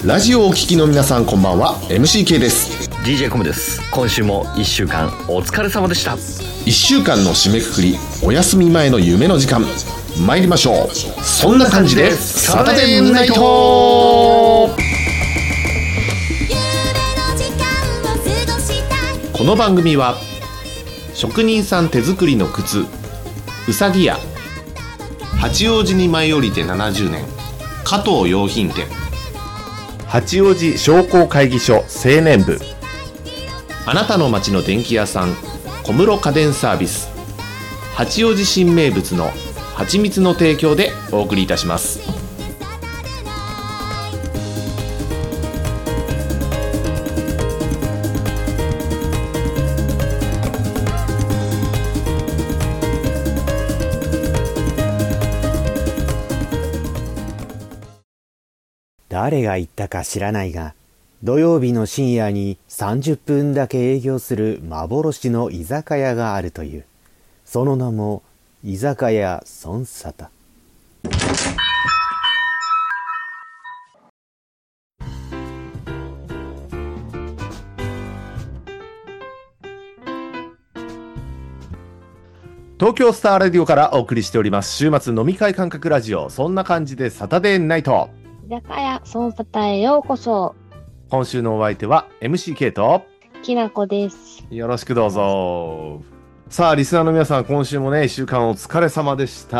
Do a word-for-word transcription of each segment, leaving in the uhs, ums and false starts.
ラジオをお聞きの皆さんこんばんは。 エムシーケー です。 ディージェー コムです。今週もいっしゅうかんお疲れ様でした。 いっしゅうかんの締めくくり、お休み前の夢の時間、参りましょう。そんな感じでサタデーナイト。この番組は職人さん手作りの靴うさぎ屋、八王子に舞い降りてななじゅうねん加藤洋品店、八王子商工会議所青年部、あなたの街の電気屋さん小室家電サービス、八王子新名物の蜂蜜の提供でお送りいたします。 誰が言ったか知らないが、土曜日の深夜にさんじゅっぷんだけ営業する幻の居酒屋があるという。その名も居酒屋孫沙汰。 東京スターラディオからお送りしております週末飲み会感覚ラジオ、そんな感じでサタデーナイト。 居酒屋孫沙汰へようこそ。 今週のお相手は エムシーケー ときなこです。 よろしくどうぞ。さあリスナーの皆さん、今週もねいっしゅうかんお疲れ様でした。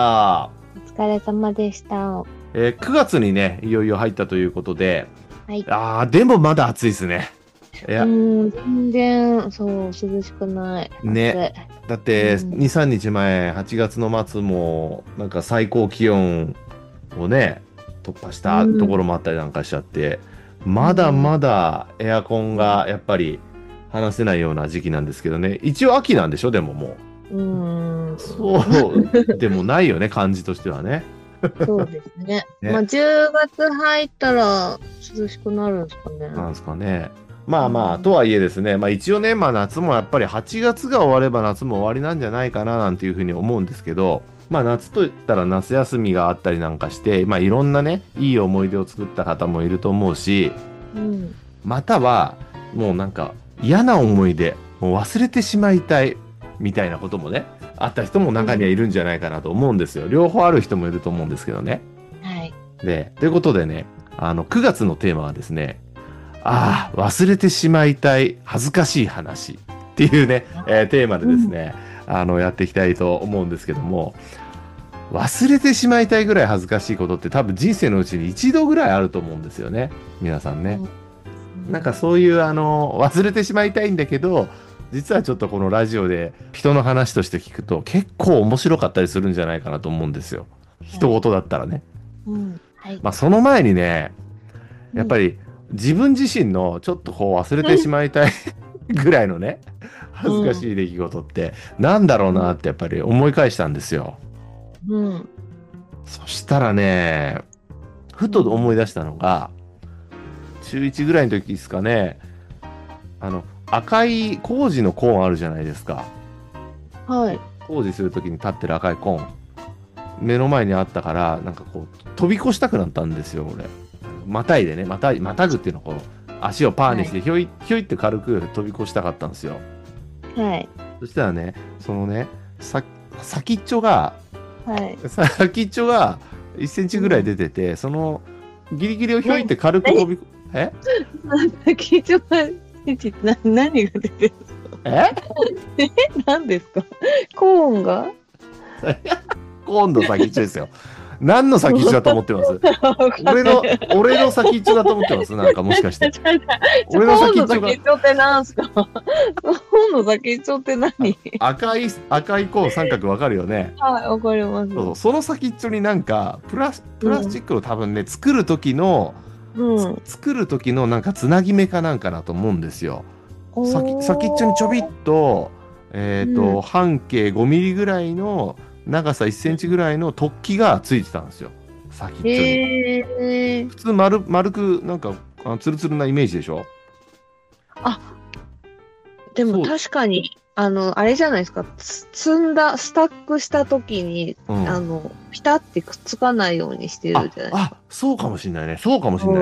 お疲れ様でした。 えー、くがつにねいよいよ入ったということで、 はい、 あーでもまだ暑いですね。いや、 うん全然そう涼しくないね。だってに、さんにちまえはちがつの末もなんか最高気温をね突破したところもあったりなんかしちゃって、うん、まだまだエアコンがやっぱり離せないような時期なんですけどね。一応秋なんでしょでももう。うんそうでもないよね感じとしてはね。 そうですね。ね、まあじゅうがつ入ったら涼しくなるんですかね。 なんですかね。まあまあとはいえですね、まあ一応ね、まあ夏もやっぱりはちがつが終われば夏も終わりなんじゃないかななんていうふうに思うんですけど、まあ夏といったら夏休みがあったりなんかして、まあいろんなねいい思い出を作った方もいると思うし、うん、またはもうなんか嫌な思い出もう忘れてしまいたいみたいなこともねあった人も中にはいるんじゃないかなと思うんですよ。両方ある人もいると思うんですけどね。はい。でということでね、あのくがつのテーマはですね、ああ忘れてしまいたい恥ずかしい話っていうね、えー、テーマでですね、うん、あのやっていきたいと思うんですけども、忘れてしまいたいぐらい恥ずかしいことって多分人生のうちに一度ぐらいあると思うんですよね、皆さんね。うん、なんかそういうあの忘れてしまいたいんだけど、実はちょっとこのラジオで人の話として聞くと結構面白かったりするんじゃないかなと思うんですよ。人事だったらね。うんはい、まあその前にね、やっぱり、うん自分自身のちょっとこう忘れてしまいたいぐらいのね恥ずかしい出来事ってなんだろうなってやっぱり思い返したんですよ。うん、そしたらねふと思い出したのがちゅういちぐらいの時ですかね。あの赤い工事のコーンあるじゃないですか。はい。工事する時に立ってる赤いコーン目の前にあったからなんかこう飛び越したくなったんですよ俺。またいでね、またい、またぐっていうのをこう足をパーにしてひょい、はい、ひょいって軽く飛び越したかったんですよ。はい。そしたらね、そのね、さ先っちょが、はい、先っちょがいっセンチぐらい出てて、うん、そのギリギリをひょいって軽く飛び、え？ 先っちょがな何が出てるの？え？え？何ですか？コーンが？ コーンの先っちょですよ。何の先っちょだと思ってます俺の、俺の先っちょだと思ってますなんかもしかして。 俺の先っちょが。コーンの先っちょって何すかコーンの先っちょって何赤い、赤いコーン三角わかるよね。 はい、わかります。 そうそう。その先っちょになんか、プラス、プラスチックを多分ね、うん、作る時の、うん、作る時のなんかつなぎ目かなんかなと思うんですよ。先、先っちょにちょびっと、えっと、うん、半径ごミリぐらいの、長さいっセンチぐらいの突起がついてたんですよ先っちょに。へー。普通丸丸くなんかあのツルツルなイメージでしょ。 あでも確かにあのあれじゃないですか、積んだスタックした時に、うん、あのピタってくっつかないようにしてるじゃないですか。 ああそうかもしれないね。そうかもしれないね。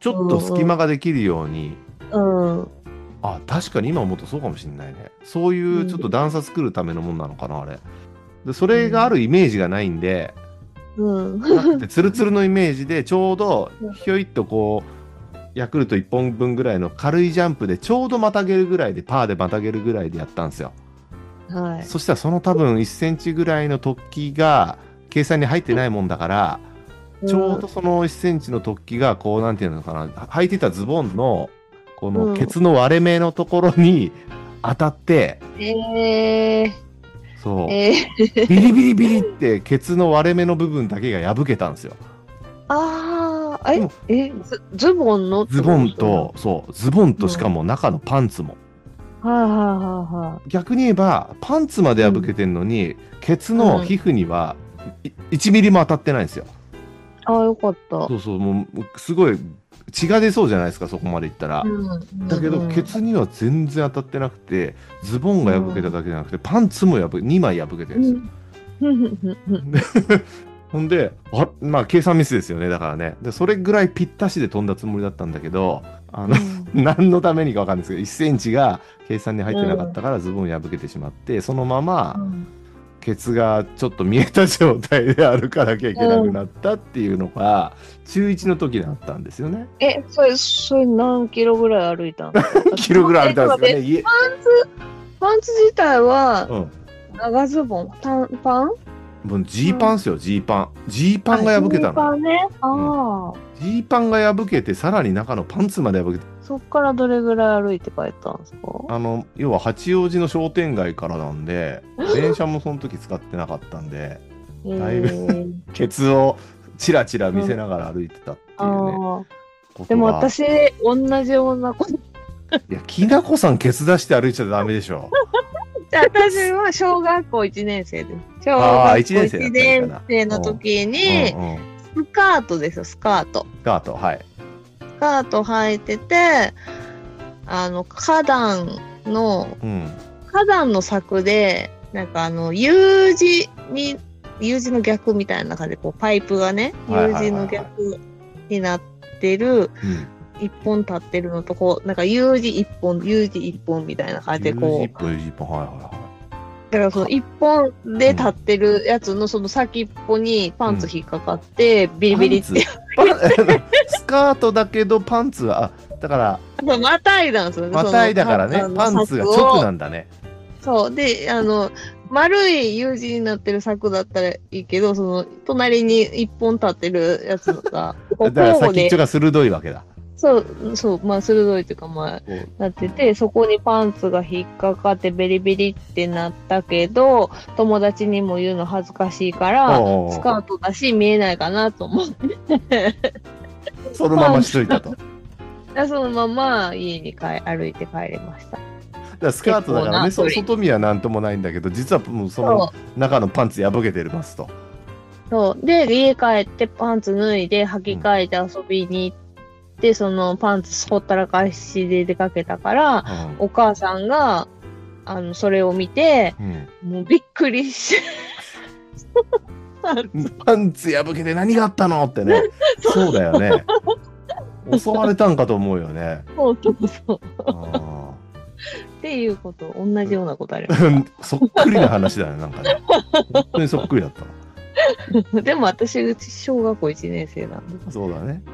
ちょっと隙間ができるように、 うん。 あ、確かに今思うとそうかもしれないね。そういうちょっと段差作るためのもんなのかな、あれ。で、それがあるイメージがないんで、 うん。 なくてツルツルのイメージで、ちょうどひょいっとこう、ヤクルトいっぽんぶんぐらいの軽いジャンプでちょうどまたげるぐらいで、パーでまたげるぐらいでやったんですよ。 はい。 そしたらその多分いっセンチぐらいの突起が計算に入ってないもんだから、ちょうどそのいっセンチの突起がこうなんていうのかな、履いてたズボンのこのケツの割れ目のところに当たって、 えー、 そう、 えー、 ビリビリビリってケツの割れ目の部分だけが破けたんですよ。 ああ、え、え、ズ、ズボンのズボンと、そう、ズボンとしかも中のパンツも。 はいはいはいはい。 逆に言えば、パンツまで破けてんのに、うん、ケツの皮膚には、いちミリも当たってないんですよ。 ああ、よかった。 そうそう、もう、すごい、血が出そうじゃないですか、そこまでいったら。うん、だけど、うん、ケツには全然当たってなくて、ズボンが破けただけじゃなくて、うん、パンツも破け、にまい破けてるんですよ。ほんで、あ、まあ、計算ミスですよね、だからね。で、それぐらいぴったしで飛んだつもりだったんだけど、あの、うん、何のためにかわかんないですけど、いっセンチが計算に入ってなかったから、ズボン破けてしまって、そのまま、うんケツがちょっと見えた状態で歩かなきゃいけなくなったっていうのが、ちゅういちの時にあったんですよね。 え、それ、それ何キロぐらい歩いたんですか？ 何キロぐらい歩いたんですかね。 パンツ、パンツ自体は、長ズボン、短パン？ もうジーパンっすよ、ジーパン。ジーパンが破けたの。 ジーパンね。ああ。 ジーパンが破けて、さらに中のパンツまで破けて。 そっからどれぐらい歩いて帰ったんですか？ あの、要は八王子の商店街からなんで、電車もその時使ってなかったんで、だいぶケツをチラチラ見せながら歩いてたっていうね。 うん、でも私、同じようなこと。いや、きなこさんケツ出して歩いちゃダメでしょ。 じゃあ私は小学校いちねん生です。小学校いちねん生の時に、スカートですよ、スカート。 スカート、はい。 スカート履いてて、あの、花壇の、うん、花壇の柵で、なんかあの、U 字に、U 字の逆みたいな感じで、こう、パイプがね、U 字の逆になってる、一本立ってるのと、こう、なんか U 字一本、U 字一本みたいな感じで、こう。U 字一本、U 字一本、はいはいはい。だからその一本で立ってるやつのその先っぽにパンツ引っかかって、ビリビリって。 スカートだけどパンツは、あ、だから。 またいだんですよね。 またいだからね、パンツが直なんだね。 そう。で、あの、丸い U 字になってる柵だったらいいけど、その、隣に一本立ってるやつが、 だから先っちょが鋭いわけだ。 そう、そう、まあ、鋭いというか、まあ、なってて、そこにパンツが引っかかってベリベリってなったけど、友達にも言うの恥ずかしいから、スカートだし見えないかなと思って。 そのまましといたと。 そのまま家に帰歩いて帰れました。だからスカートだからね、そ外見はなんともないんだけど、実はもうその中のパンツ破けてますと。 そう。で、家帰ってパンツ脱いで履き替えて遊びに行って、で、そのパンツほったらかしで出かけたから、うん、お母さんが、あの、それを見て、うん、もうびっくりして。 パンツ破けて何があったのってね。そうだよね。襲われたんかと思うよね。 そうそうそう。っていうこと、同じようなことあります。 そっくりな話だね、なんかね。本当にそっくりだった。 でも私、小学校いちねん生なんで。 そうだね。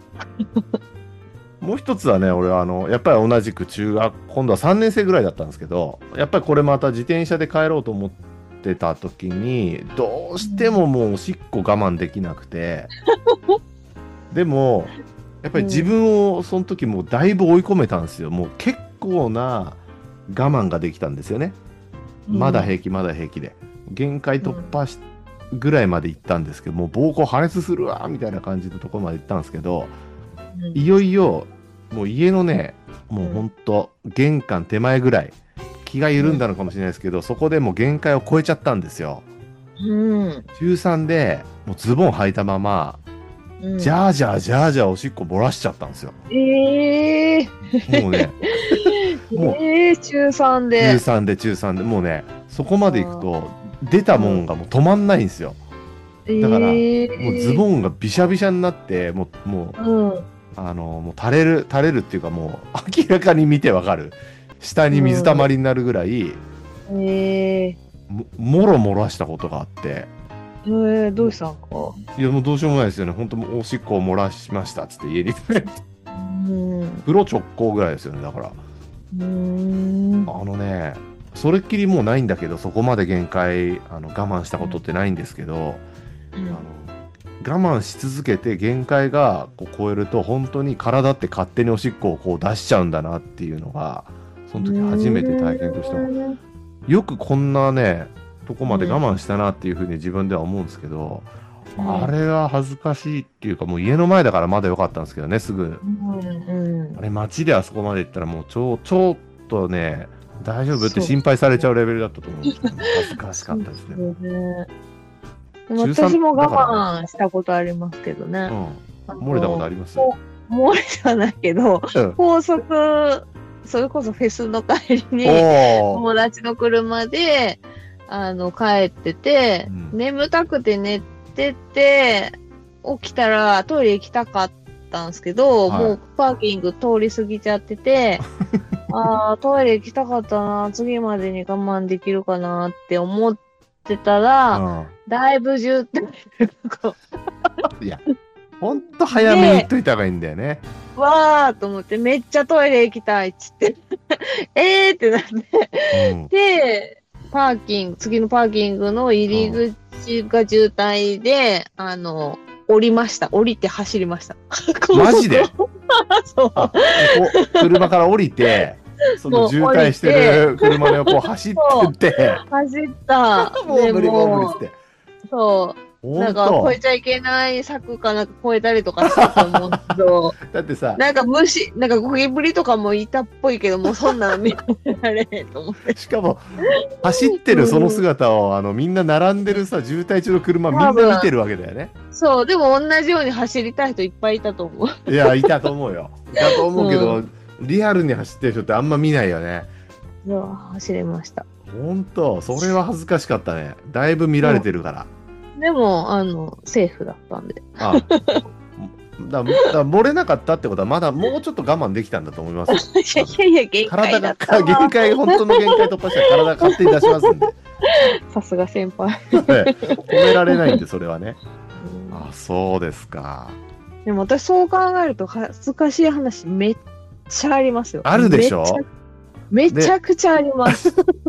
もう一つはね、俺はあのやっぱり同じく中学、今度はさんねん生ぐらいだったんですけど、やっぱりこれまた自転車で帰ろうと思ってた時に、どうしてももうおしっこ我慢できなくて、でもやっぱり自分をその時もうだいぶ追い込めたんですよ。もう結構な我慢ができたんですよね。まだ平気まだ平気で限界突破し、うん、ぐらいまで行ったんですけど、もう膀胱破裂するわみたいな感じのところまで行ったんですけど、うん、いよいよもう家のね、もうほんと玄関手前ぐらい気が緩んだのかもしれないですけど、うん、そこでもう限界を超えちゃったんですよ。 うん、 中さんでもうズボン履いたまま、うん、ジャージャージャージャーおしっこ漏らしちゃったんですよ。 ええー、 もうねもうえー、中さんで中さんで中さんでもうね、そこまで行くと出たもんがもう止まんないんですよ。だから、もうズボンがびしゃびしゃになって、もう、もう、うん、 あのもう垂れる垂れるっていうかもう明らかに見てわかる下に水たまりになるぐらい、 うん、えー、 ももろ漏らしたことがあって、 えー、どうしたんか。 いやもうどうしようもないですよね。本当もうおしっこを漏らしましたっつって家にうん、 風呂直行ぐらいですよね。だからうーん、 あのねそれっきりもうないんだけど、そこまで限界あの我慢したことってないんですけど、 うん、 あの我慢し続けて限界がこう超えると本当に体って勝手におしっこをこう出しちゃうんだなっていうのがその時初めて体験としても、よくこんなねとこまで我慢したなっていうふうに自分では思うんですけど、うん、あれは恥ずかしいっていうか、もう家の前だからまだ良かったんですけどね、すぐ、うんうん、あれ街であそこまで行ったらもうちょちょっとね大丈夫って心配されちゃうレベルだったと思うんですけど、ね、恥ずかしかったですね。 私も我慢したことありますけどね。 うん、漏れたことあります？ 漏れじゃないけど、うん、高速、それこそフェスの帰りに友達の車であの帰ってて、うん、眠たくて寝てて起きたらトイレ行きたかったんですけど、はい、もうパーキング通り過ぎちゃっててああトイレ行きたかったな、次までに我慢できるかなって思ってたら、うん、だいぶ渋滞いやほんと早めに言っといた方がいいんだよね。 わーと思ってめっちゃトイレ行きたいっつってえーってなって、うん、でパーキング次のパーキングの入り口が渋滞で、うん、あの降りました。降りて走りました。 マジでそうあこ車から降りてその渋滞してる車の横を走ってって走ったもう無理もう無理ってそうなんか越えちゃいけない柵かなんか越えたりとかしたと思うけどだってさなんか虫なんかゴキブリとかもいたっぽいけどもうそんなの見られへんと思ってしかも走ってるその姿を、うん、あのみんな並んでるさ渋滞中の車みんな見てるわけだよね。 そうでも同じように走りたい人いっぱいいたと思う。 いやいたと思うよいたと思うけど、うん、リアルに走ってる人ってあんま見ないよね。 そう走れました。 ほんとそれは恥ずかしかったね。だいぶ見られてるから、 うん、でもあのセーフだったんであだだ漏れなかったってことはまだもうちょっと我慢できたんだと思います。 いやいや限界だった体が限界本当の限界突破したら体が勝手に出しますんでさすが先輩止められないんでそれはね、うん、あそうですか。 でも私そう考えると恥ずかしい話めっちゃありますよ。 あるでしょ。 めちゃくちゃあります。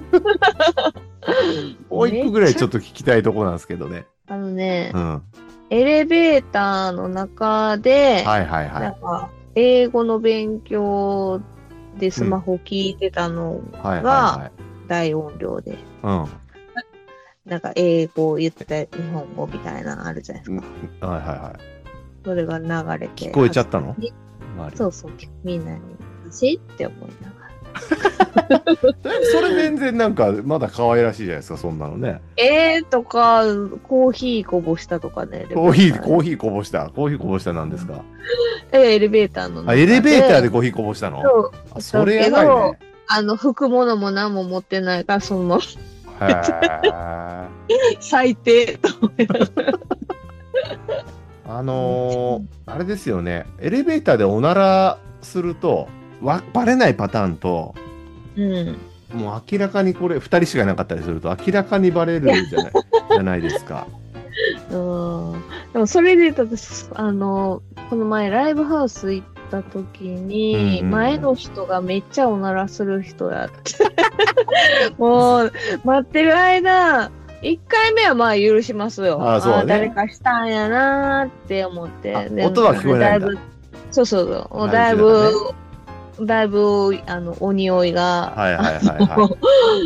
もう一個ぐらいちょっと聞きたいところなんですけどね。 あのね、 うん、 エレベーターの中で、 はいはいはい、 なんか英語の勉強でスマホ聞いてたのが大音量で、 うん、 なんか英語を言ってた日本語みたいなのあるじゃないですか。 うん、はいはいはい。 それが流れて聞こえちゃったの？ そうそうみんなにしって思いながら。 それ全然なんかまだ可愛らしいじゃないですかそんなのね。 えーとかコーヒーこぼしたとかね。 コーヒーコーヒーこぼしたコーヒーこぼしたなんですか？ えエレベーターの中で。 あエレベーターでコーヒーこぼしたの？ そうあそれやばいね。 あの拭くものも何も持ってないからそのままへ最低と思いながらあのー、あれですよねエレベーターでおならするとわバレないパターンと、 うん、 もう明らかにこれふたりしかいなかったりすると明らかにバレるじゃないじゃないですか。 うんでもそれで言うと私あのこの前ライブハウス行った時に、うんうん、前の人がめっちゃおならする人やってもう待ってる間いっかいめはまあ許しますよ。 ああそうね、あ誰かしたんやなーって思って音は聞こえないんだ。 そうそうそうだいぶだいぶあのお匂いが、 はいはいはいはい、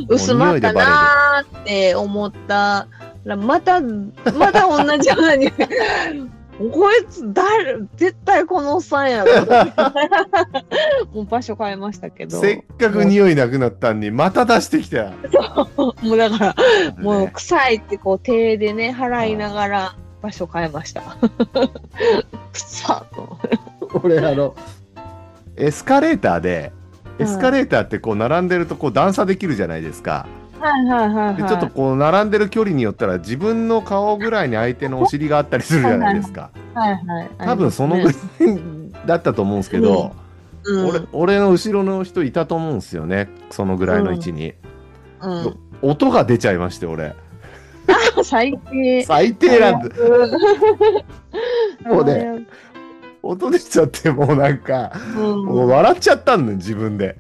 薄まったなーって思ったらまたまた同じような匂いこいつ誰絶対このおっさんやろもう場所変えましたけどせっかく匂いなくなったんにまた出してきたそうもうだから、ね、もう臭いってこう手でね払いながら場所変えました臭っと俺あのエスカレーターでエスカレーターってこう並んでるとこう段差できるじゃないですか。 はいはいはい、はい。 でちょっとこう並んでる距離によったら自分の顔ぐらいに相手のお尻があったりするじゃないですか。 はいはい。 多分そのぐらいだったと思うんですけど、 うん、 俺俺の後ろの人いたと思うんですよね、そのぐらいの位置に。うんうん、音が出ちゃいまして俺。 あ、最低。 最低なんだ。もうね、音出ちゃってもうなんか、うん、もう笑っちゃったんだよ自分で。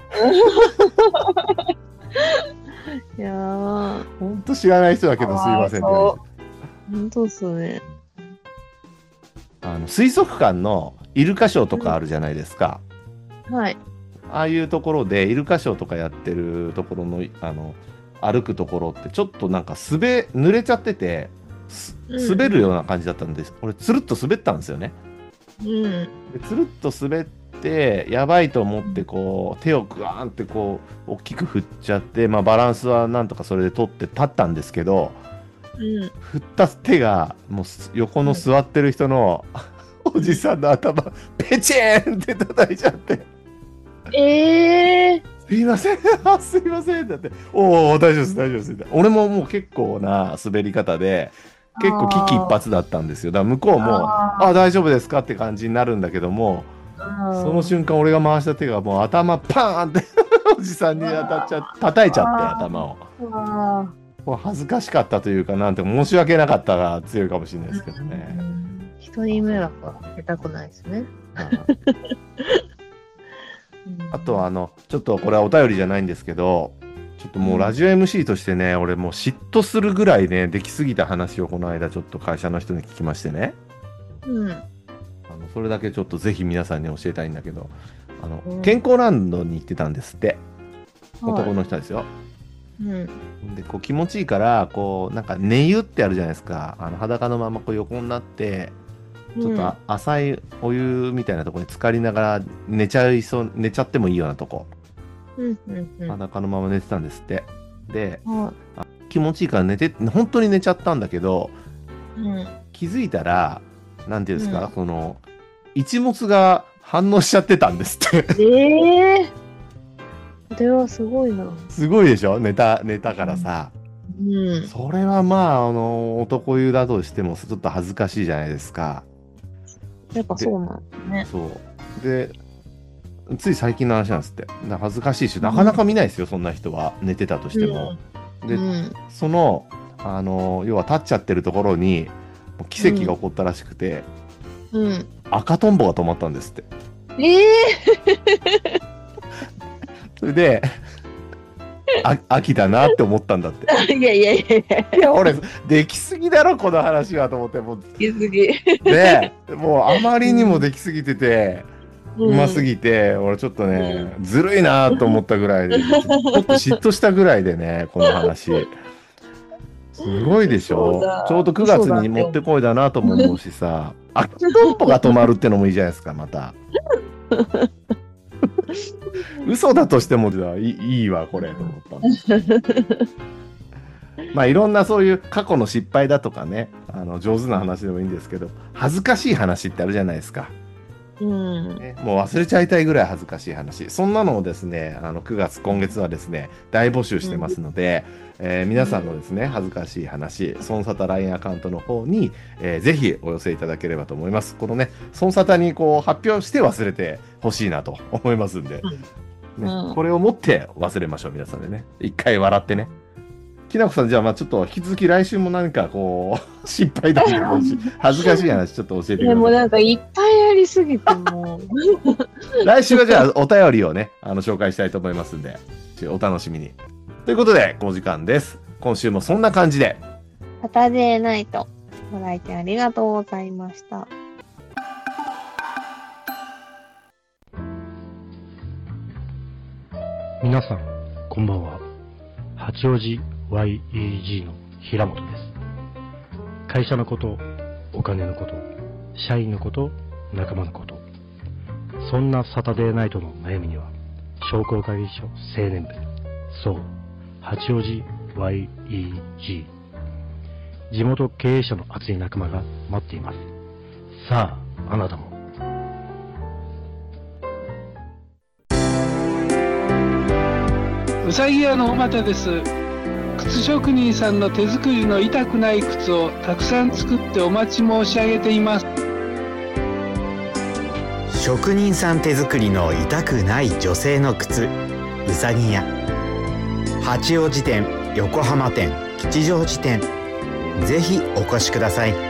いやー、 ほんと知らない人だけどすいませんって。 ほんとっすね。 あの水族館のイルカショーとかあるじゃないですか。 うん、はい。ああいうところでイルカショーとかやってるところのあの歩くところってちょっとなんか滑濡れちゃってて滑るような感じだったんです。うん、俺つるっと滑ったんですよね。うん、でつるっと滑ってやばいと思ってこう手をグワーンってこう大きく振っちゃって、まあ、バランスはなんとかそれで取って立ったんですけど、うん、振った手がもう横の座ってる人の、うん、おじさんの頭ペチーンって叩いちゃって。 えー、 すいませんすいませんだっておお大丈夫です大丈夫です俺ももう結構な滑り方で結構危機一髪だったんですよ。だから向こうもああ大丈夫ですかって感じになるんだけども、その瞬間俺が回した手がもう頭パーンっておじさんに当たっちゃ叩いちゃって頭を。もう恥ずかしかったというかなんて申し訳なかったが強いかもしれないですけどね。 人に迷惑はかけたくないですね。 あとはあのちょっとこれはお便りじゃないんですけど、ちょっともうラジオ エムシー としてね、俺もう嫉妬するぐらいねできすぎた話をこの間ちょっと会社の人に聞きましてね、うん、あのそれだけちょっとぜひ皆さんに教えたいんだけど、あの、うん、健康ランドに行ってたんですって、男の人ですよ、うん、でこう気持ちいいからこうなんか寝湯ってあるじゃないですか、あの裸のままこう横になってちょっと浅いお湯みたいなところに浸かりながら寝ちゃいそう寝ちゃってもいいようなとこ、うんうんうん、裸のまま寝てたんですって。で、はい、気持ちいいから寝て本当に寝ちゃったんだけど、うん、気づいたらなんていうんですか、うん、その一物が反応しちゃってたんですって。 ええー、これはすごいな。 すごいでしょ、寝た寝たからさ。うん、それはまああの男湯だとしてもちょっと恥ずかしいじゃないですか。 やっぱそうなんですね。 そうでつい最近の話なんですって。恥ずかしいしなかなか見ないですよ、うん、そんな人は寝てたとしても、うん、で、うん、そのあの要は立っちゃってるところに奇跡が起こったらしくて、うん、赤とんぼが止まったんですって。 ええー、 それであ秋だなって思ったんだって。 いやいやいやいや。 いや俺できすぎだろこの話はと思って、もうできすぎでもうあまりにもできすぎてて、うん、うますぎて俺ちょっとね、うん、ずるいなと思ったぐらいでちょっと嫉妬したぐらいでねこの話すごいでしょ。ちょうどくがつにもってこいだなとも思うしさ、秋とんぼが止まるってのもいいじゃないですかまた。嘘だとしてもじゃあい い, いいわこれと思ったまあいろんなそういう過去の失敗だとかね、あの上手な話でもいいんですけど、恥ずかしい話ってあるじゃないですか、うんね、もう忘れちゃいたいぐらい恥ずかしい話、そんなのをですねあのくがつ今月はですね大募集してますので、うんえー、皆さんのですね恥ずかしい話孫沙汰 ライン アカウントの方に、えー、ぜひお寄せいただければと思います。このね孫沙汰にこう発表して忘れてほしいなと思いますんで、うんねうん、これを持って忘れましょう皆さんでね、一回笑ってね。きなこさんじゃあまあちょっと引き続き来週も何かこう失敗だとか恥ずかしい話ちょっと教えてください。 でもなんかいっぱいありすぎてもう来週はじゃあお便りをねあの紹介したいと思いますんでお楽しみに。ということでお時間です。今週もそんな感じでサタデーナイトご来店ありがとうございました。 皆さんこんばんは。八王子 ワイイージー の平本です。会社のこと、お金のこと、社員のこと、仲間のこと、そんなサタデーナイトの悩みには商工会議所青年部、そう八王子 ワイイージー、 地元経営者の熱い仲間が待っています。さああなたもうさぎ屋のおまたです。 靴職人さんの手作りの痛くない靴をたくさん作ってお待ち申し上げています。 職人さん手作りの痛くない女性の靴、うさぎ屋。八王子店、横浜店、吉祥寺店、ぜひお越しください。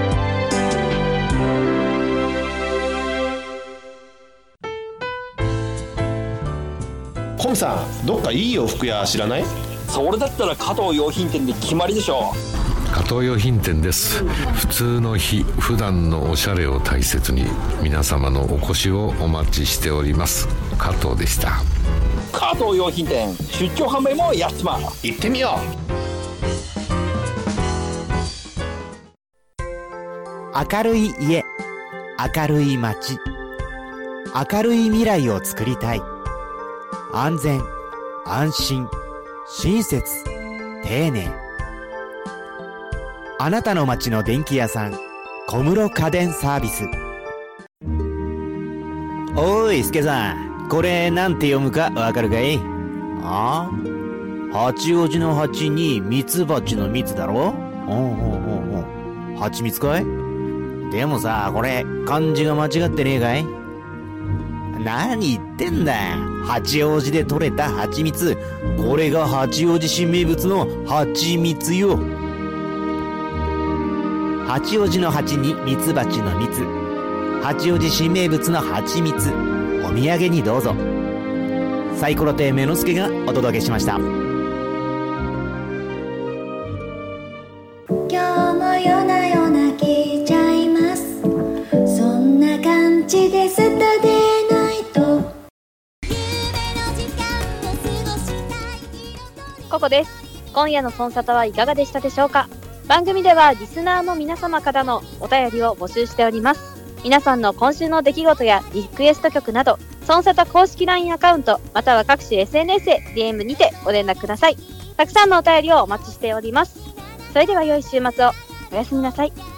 コムさん、どっかいい洋服屋知らない？ それだったら加藤洋品店で決まりでしょう。加藤洋品店です。普通の日、普段のおしゃれを大切に皆様のお越しをお待ちしております。加藤でした。 加藤洋品店、出張販売もやってます。 行ってみよう。明るい家、明るい街、明るい未来を作りたい。安全、安心、親切、丁寧。あなたの街の電気屋さん、小室家電サービス。おーい、助さん、これなんて読むかわかるかい？ああ、八王子の八にミツバチの蜜だろ？おうおうおうおう、蜂蜜かい？でもさ、これ漢字が間違ってねえかい？何言ってんだ。八王子で採れた蜂蜜、これが八王子新名物の蜂蜜よ。八王子の八にミツバチの蜜、八王子新名物の蜂蜜、お土産にどうぞ。サイコロ亭目の助がお届けしました。 今日も夜な夜な聞いちゃいます。そんな感じでスタデーナイト。 ここです。今夜のソンサタはいかがでしたでしょうか。番組ではリスナーの皆様からのお便りを募集しております。皆さんの今週の出来事やリクエスト曲など、ソンサタ公式 ライン アカウントまたは各種 エスエヌエス へ ディーエム にてご連絡ください。たくさんのお便りをお待ちしております。それでは良い週末を。おやすみなさい。